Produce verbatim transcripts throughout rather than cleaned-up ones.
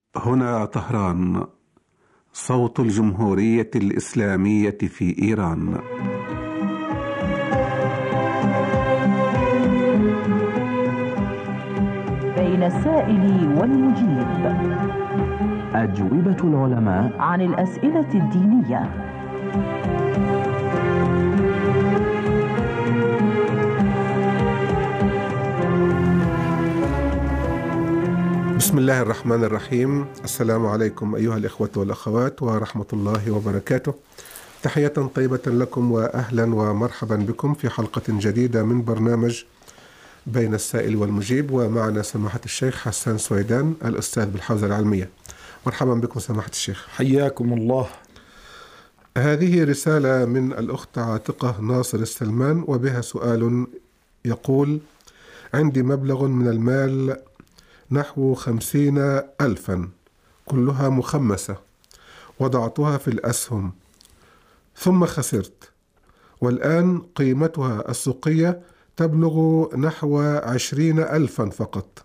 هنا طهران، صوت الجمهورية الإسلامية في إيران. بين السائل والمجيب، أجوبة العلماء عن الأسئلة الدينية. بسم الله الرحمن الرحيم. السلام عليكم أيها الإخوة والأخوات ورحمة الله وبركاته. تحية طيبة لكم وأهلا ومرحبا بكم في حلقة جديدة من برنامج بين السائل والمجيب، ومعنا سماحة الشيخ حسان سويدان الأستاذ بالحوزة العلمية. مرحبا بكم سماحة الشيخ. حياكم الله. هذه رسالة من الأخت عاتقة ناصر السلمان، وبها سؤال يقول: عندي مبلغ من المال نحو خمسين ألفا، كلها مخمسة، وضعتها في الأسهم ثم خسرت، والآن قيمتها السوقية تبلغ نحو عشرين ألفا فقط.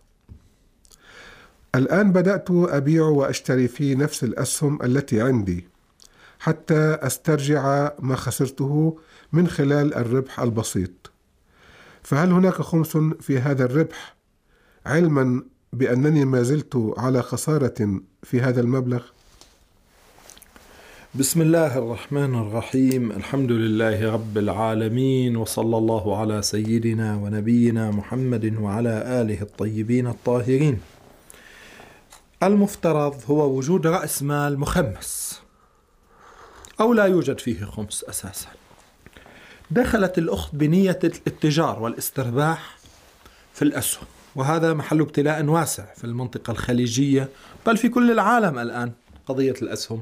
الآن بدأت أبيع وأشتري في نفس الأسهم التي عندي حتى أسترجع ما خسرته من خلال الربح البسيط، فهل هناك خمس في هذا الربح، علما بأنني ما زلت على خسارة في هذا المبلغ؟ بسم الله الرحمن الرحيم. الحمد لله رب العالمين، وصلى الله على سيدنا ونبينا محمد وعلى آله الطيبين الطاهرين. المفترض هو وجود رأس مال مخمس أو لا يوجد فيه خمس أساسا. دخلت الأخت بنية الاتجار والاسترباح في الأسهم، وهذا محل ابتلاء واسع في المنطقة الخليجية بل في كل العالم الآن. قضية الأسهم،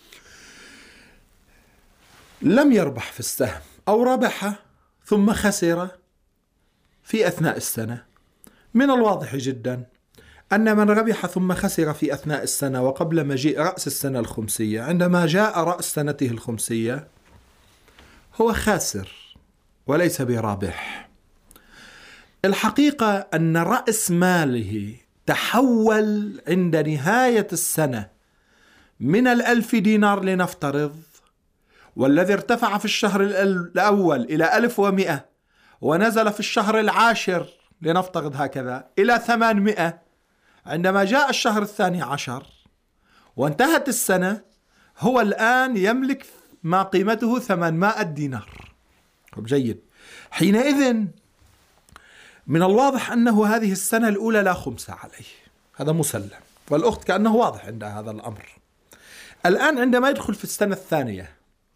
لم يربح في السهم أو ربح ثم خسر في أثناء السنة، من الواضح جدا أن من ربح ثم خسر في أثناء السنة وقبل مجيء رأس السنة الخمسية، عندما جاء رأس سنته الخمسية هو خاسر وليس برابح. الحقيقة أن رأس ماله تحول عند نهاية السنة من الألف دينار لنفترض، والذي ارتفع في الشهر الأول إلى ألف ومئة ونزل في الشهر العاشر لنفترض هكذا إلى ثمانمائة، عندما جاء الشهر الثاني عشر وانتهت السنة هو الآن يملك ما قيمته ثمانمائة دينار. جيد. حينئذ من الواضح أنه هذه السنة الأولى لا خمسة عليه، هذا مسلم، والأخت كأنه واضح عندها هذا الأمر. الآن عندما يدخل في السنة الثانية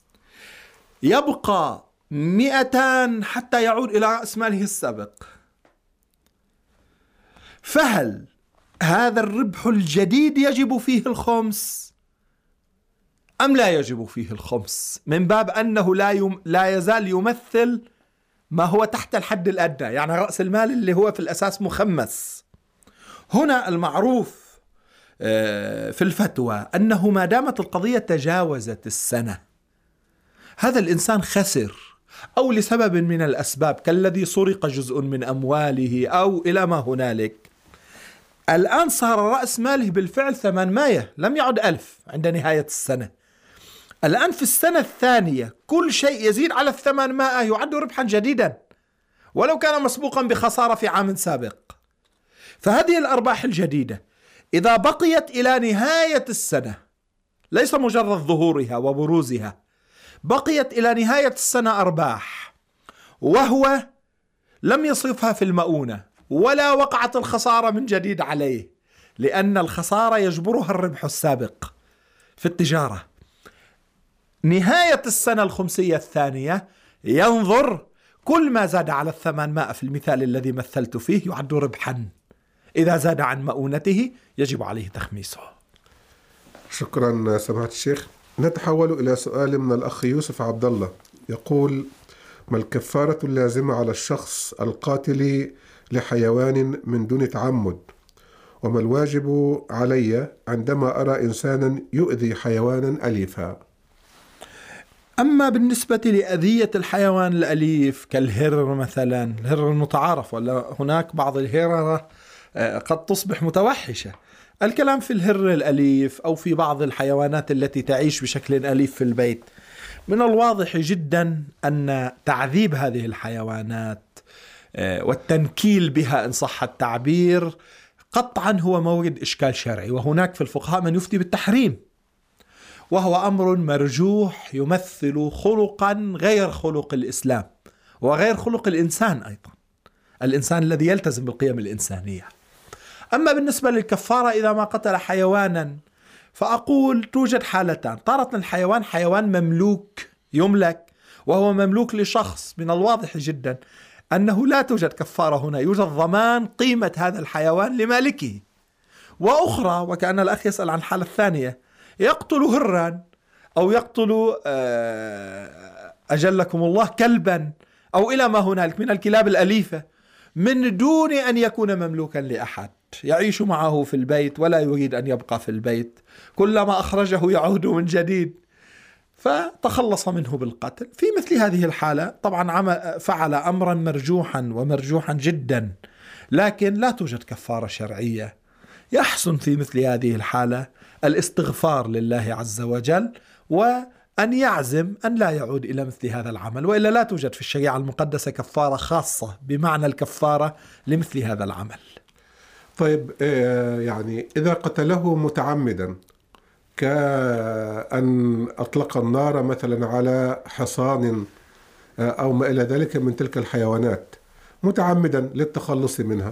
يبقى مئتان حتى يعود إلى رأس ماله السابق، فهل هذا الربح الجديد يجب فيه الخمس أم لا يجب فيه الخمس، من باب أنه لا, يم... لا يزال يمثل ما هو تحت الحد الأدنى، يعني رأس المال اللي هو في الأساس مخمس. هنا المعروف في الفتوى أنه ما دامت القضية تجاوزت السنة، هذا الإنسان خسر أو لسبب من الأسباب كالذي سرق جزء من أمواله أو إلى ما هنالك، الآن صار رأس ماله بالفعل ثمانمائة، لم يعد ألف عند نهاية السنة. الآن في السنة الثانية كل شيء يزيد على الثمانمائة يعد ربحا جديدا ولو كان مسبوقا بخسارة في عام سابق. فهذه الأرباح الجديدة إذا بقيت إلى نهاية السنة، ليس مجرد ظهورها وبروزها، بقيت إلى نهاية السنة أرباح وهو لم يصرفها في المؤونة ولا وقعت الخسارة من جديد عليه، لأن الخسارة يجبرها الربح السابق في التجارة، نهاية السنة الخمسية الثانية ينظر كل ما زاد على الثمانمائة في المثال الذي مثلت فيه يعد ربحا، إذا زاد عن مؤونته يجب عليه تخميسه. شكرا سماحة الشيخ. نتحول إلى سؤال من الأخ يوسف عبد الله، يقول: ما الكفارة اللازمة على الشخص القاتل لحيوان من دون تعمد، وما الواجب علي عندما أرى إنسانا يؤذي حيوانا أليفا؟ أما بالنسبة لأذية الحيوان الأليف كالهرر مثلا، الهرر المتعارف، ولا هناك بعض الهررة قد تصبح متوحشة، الكلام في الهر الأليف أو في بعض الحيوانات التي تعيش بشكل أليف في البيت، من الواضح جدا أن تعذيب هذه الحيوانات والتنكيل بها إن صح التعبير قطعا هو مورد إشكال شرعي، وهناك في الفقهاء من يفتي بالتحريم، وهو أمر مرجوح يمثل خلقا غير خلق الإسلام وغير خلق الإنسان أيضا، الإنسان الذي يلتزم بالقيم الإنسانية. أما بالنسبة للكفارة إذا ما قتل حيوانا، فأقول توجد حالتان. تارة الحيوان حيوان مملوك يملك وهو مملوك لشخص، من الواضح جدا أنه لا توجد كفارة هنا، يوجد ضمان قيمة هذا الحيوان لمالكه. وأخرى، وكأن الأخ يسأل عن الحالة الثانية، يقتل هرا أو يقتل أجلكم الله كلبا أو إلى ما هنالك من الكلاب الأليفة من دون أن يكون مملوكا لأحد، يعيش معه في البيت ولا يريد أن يبقى في البيت، كلما أخرجه يعود من جديد، فتخلص منه بالقتل. في مثل هذه الحالة طبعا فعل أمرا مرجوحا ومرجوحا جدا، لكن لا توجد كفارة شرعية. يحسن في مثل هذه الحالة الاستغفار لله عز وجل، وأن يعزم أن لا يعود إلى مثل هذا العمل، وإلا لا توجد في الشريعة المقدسة كفارة خاصة بمعنى الكفارة لمثل هذا العمل. طيب، يعني إذا قتله متعمدا كأن أطلق النار مثلا على حصان أو ما إلى ذلك من تلك الحيوانات متعمدا للتخلص منها،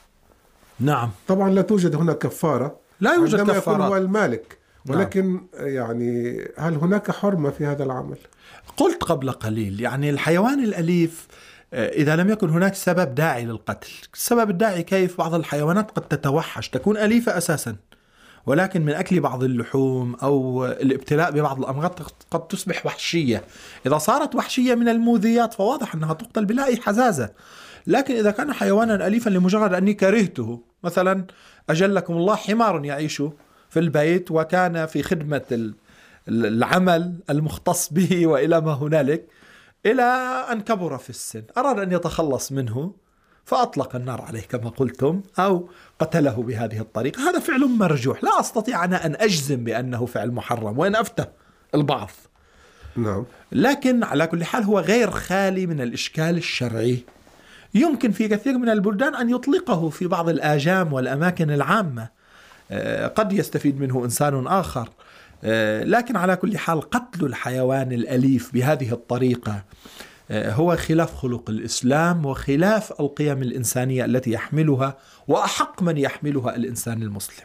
نعم طبعا لا توجد هنا كفارة، لا يوجد عندما كفارة، يكون هو المالك، ولكن نعم. يعني هل هناك حرمة في هذا العمل؟ قلت قبل قليل يعني الحيوان الأليف إذا لم يكن هناك سبب داعي للقتل. السبب الداعي كيف؟ بعض الحيوانات قد تتوحش، تكون أليفة أساسا، ولكن من أكل بعض اللحوم أو الابتلاء ببعض الأمراض قد تصبح وحشية. إذا صارت وحشية من المؤذيات فواضح أنها تقتل بلا أي حزازة. لكن إذا كان حيوانا أليفا لمجرد أني كرهته، مثلا أجلكم الله حمار يعيش في البيت وكان في خدمة العمل المختص به وإلى ما هنالك، إلى أن كبر في السن، أراد أن يتخلص منه فأطلق النار عليه كما قلتم أو قتله بهذه الطريقة، هذا فعل مرجوح، لا أستطيع أنا أن أجزم بأنه فعل محرم، وإن أفتى البعض. نعم. لكن على كل حال هو غير خالي من الإشكال الشرعي، يمكن في كثير من البلدان أن يطلقه في بعض الآجام والأماكن العامة، قد يستفيد منه إنسان آخر، لكن على كل حال قتل الحيوان الأليف بهذه الطريقة هو خلاف خلق الإسلام وخلاف القيم الإنسانية التي يحملها وأحق من يحملها الإنسان المسلم.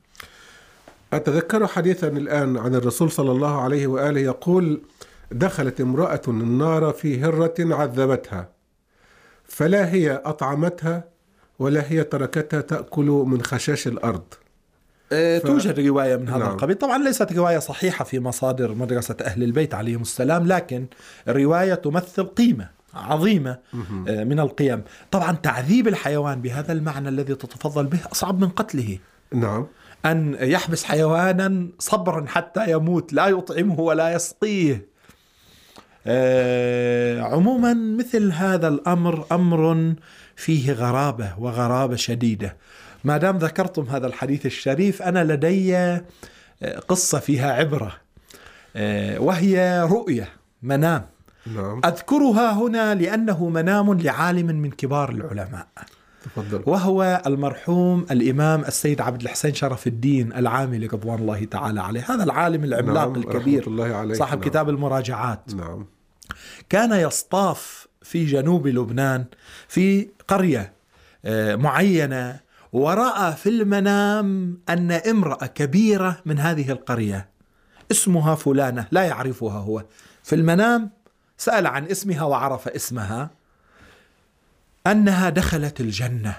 أتذكر حديثا الآن عن الرسول صلى الله عليه وآله يقول: دخلت امرأة النار في هرة عذبتها، فلا هي أطعمتها ولا هي تركتها تأكل من خشاش الأرض. ف... توجد رواية من هذا نعم. القبيل، طبعا ليست رواية صحيحة في مصادر مدرسة أهل البيت عليهم السلام، لكن الرواية تمثل قيمة عظيمة من القيم. طبعا تعذيب الحيوان بهذا المعنى الذي تتفضل به أصعب من قتله. نعم. أن يحبس حيوانا صبرا حتى يموت لا يطعمه ولا يسقيه. آه عموما مثل هذا الأمر أمر فيه غرابة وغرابة شديدة. ما دام ذكرتم هذا الحديث الشريف، أنا لدي قصة فيها عبرة، وهي رؤية منام. نعم. أذكرها هنا لأنه منام لعالم من كبار العلماء، تفضل. وهو المرحوم الإمام السيد عبد الحسين شرف الدين العاملي رضوان الله تعالى عليه، هذا العالم العملاق نعم. الكبير الله عليه. صاحب نعم. كتاب المراجعات. نعم. كان يصطاف في جنوب لبنان في قرية معينة، ورأى في المنام أن امرأة كبيرة من هذه القرية اسمها فلانة لا يعرفها هو، في المنام سأل عن اسمها وعرف اسمها، أنها دخلت الجنة،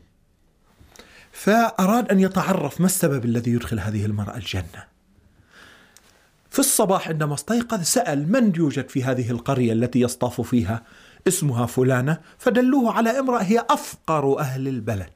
فأراد أن يتعرف ما السبب الذي يدخل هذه المرأة الجنة. في الصباح عندما استيقظ سأل من يوجد في هذه القرية التي يصطاف فيها اسمها فلانة، فدلوه على امرأة هي أفقر أهل البلد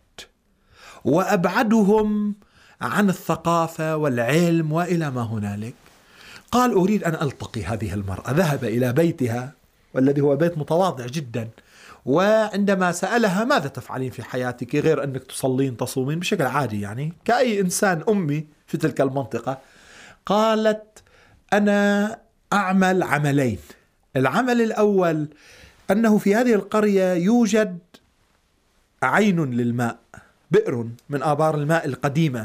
وأبعدهم عن الثقافة والعلم وإلى ما هنالك. قال أريد أن ألتقي هذه المرأة. ذهب إلى بيتها والذي هو بيت متواضع جدا، وعندما سألها ماذا تفعلين في حياتك غير أنك تصلين تصومين بشكل عادي يعني كأي إنسان أمي في تلك المنطقة، قالت أنا أعمل عملين. العمل الأول أنه في هذه القرية يوجد عين للماء، بئر من آبار الماء القديمة،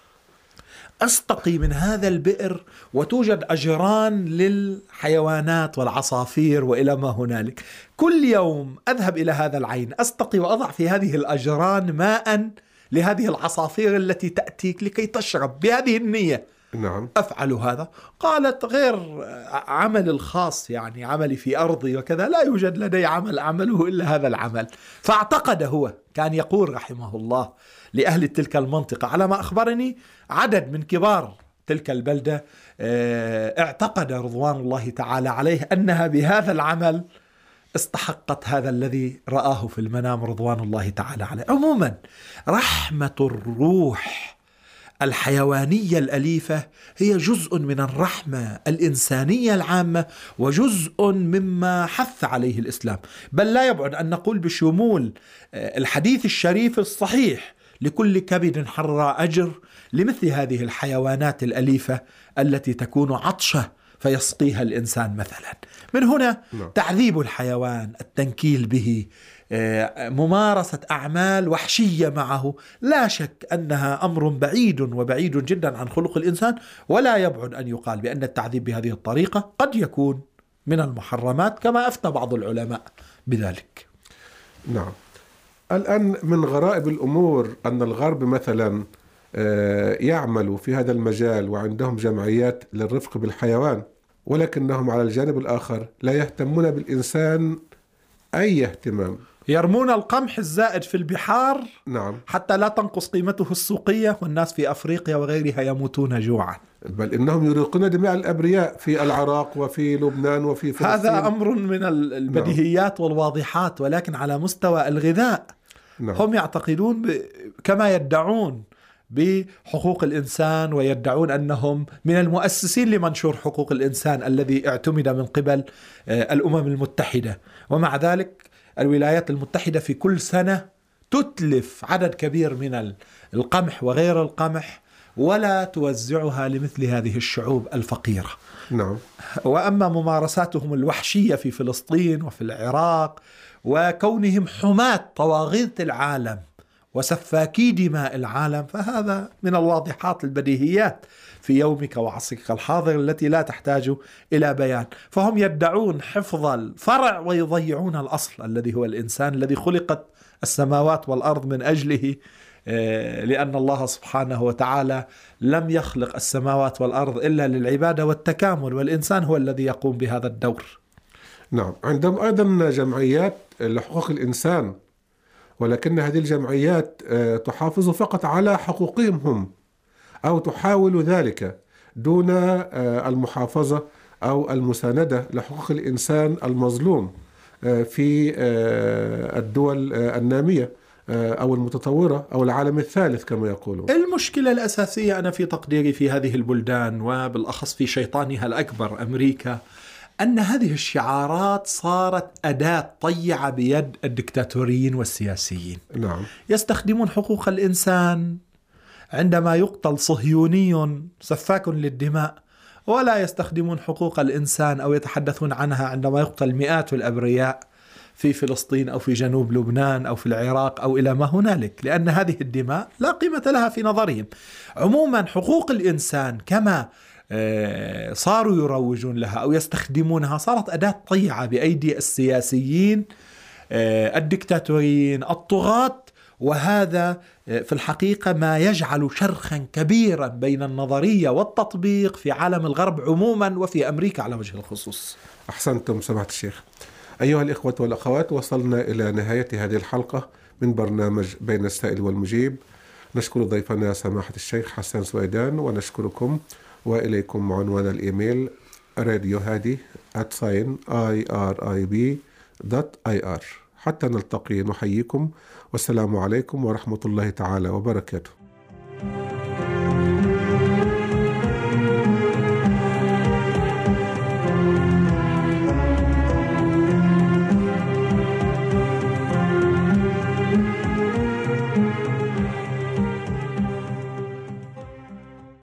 أستقي من هذا البئر وتوجد أجران للحيوانات والعصافير وإلى ما هنالك. كل يوم أذهب إلى هذا العين أستقي وأضع في هذه الأجران ماء لهذه العصافير التي تأتيك لكي تشرب بهذه النية. نعم. أفعل هذا. قالت غير عمل الخاص يعني عملي في أرضي وكذا، لا يوجد لدي عمل أعمله إلا هذا العمل. فاعتقد هو، كان يقول رحمه الله لأهل تلك المنطقة على ما أخبرني عدد من كبار تلك البلدة اعتقد رضوان الله تعالى عليه أنها بهذا العمل استحقت هذا الذي رآه في المنام رضوان الله تعالى عليه. عموما رحمة الروح الحيوانية الأليفة هي جزء من الرحمة الإنسانية العامة وجزء مما حث عليه الإسلام، بل لا يبعد أن نقول بشمول الحديث الشريف الصحيح لكل كبد حر أجر لمثل هذه الحيوانات الأليفة التي تكون عطشة فيسقيها الإنسان مثلا. من هنا تعذيب الحيوان، التنكيل به، ممارسة أعمال وحشية معه، لا شك أنها أمر بعيد وبعيد جدا عن خلق الإنسان، ولا يبعد أن يقال بأن التعذيب بهذه الطريقة قد يكون من المحرمات كما أفتى بعض العلماء بذلك. نعم. الآن من غرائب الأمور أن الغرب مثلا يعمل في هذا المجال وعندهم جمعيات للرفق بالحيوان، ولكنهم على الجانب الآخر لا يهتمون بالإنسان أي اهتمام. يرمون القمح الزائد في البحار نعم. حتى لا تنقص قيمته السوقية، والناس في أفريقيا وغيرها يموتون جوعا، بل إنهم يريقون دماء الأبرياء في العراق وفي لبنان وفي فلسطين. هذا أمر من البديهيات نعم. والواضحات، ولكن على مستوى الغذاء نعم. هم يعتقدون ب... كما يدعون بحقوق الإنسان، ويدعون أنهم من المؤسسين لمنشور حقوق الإنسان الذي اعتمد من قبل الأمم المتحدة، ومع ذلك الولايات المتحدة في كل سنة تتلف عدد كبير من القمح وغير القمح ولا توزعها لمثل هذه الشعوب الفقيرة. نعم. وأما ممارساتهم الوحشية في فلسطين وفي العراق وكونهم حماة طواغيت العالم وسفاكي دماء العالم، فهذا من الواضحات البديهيات في يومك وعصرك الحاضر التي لا تحتاج إلى بيان. فهم يدعون حفظ الفرع ويضيعون الأصل الذي هو الإنسان الذي خلقت السماوات والأرض من أجله، لأن الله سبحانه وتعالى لم يخلق السماوات والأرض إلا للعبادة والتكامل، والإنسان هو الذي يقوم بهذا الدور. نعم. عندهم أيضا جمعيات لحقوق الإنسان، ولكن هذه الجمعيات تحافظ فقط على حقوقهم هم، أو تحاول ذلك دون المحافظة أو المساندة لحقوق الإنسان المظلوم في الدول النامية أو المتطورة أو العالم الثالث كما يقولون. المشكلة الأساسية أنا في تقديري في هذه البلدان وبالأخص في شيطانها الأكبر أمريكا، أن هذه الشعارات صارت أداة طيعة بيد الدكتاتوريين والسياسيين. نعم. يستخدمون حقوق الإنسان عندما يقتل صهيوني سفاك للدماء، ولا يستخدمون حقوق الإنسان أو يتحدثون عنها عندما يقتل مئات الأبرياء في فلسطين أو في جنوب لبنان أو في العراق أو إلى ما هنالك، لأن هذه الدماء لا قيمة لها في نظرهم. عموما حقوق الإنسان كما صاروا يروجون لها أو يستخدمونها صارت أداة طيعة بأيدي السياسيين الدكتاتوريين الطغاة، وهذا في الحقيقة ما يجعل شرخا كبيرا بين النظرية والتطبيق في عالم الغرب عموما وفي أمريكا على وجه الخصوص. أحسنتم سماحة الشيخ. أيها الإخوة والأخوات، وصلنا إلى نهاية هذه الحلقة من برنامج بين السائل والمجيب. نشكر ضيفنا سماحة الشيخ حسان سويدان، ونشكركم وإليكم عنوان الإيميل راديو هادي آت ساين آي آر آي بي دوت آي آر. حتى نلتقي نحييكم، والسلام عليكم ورحمة الله تعالى وبركاته.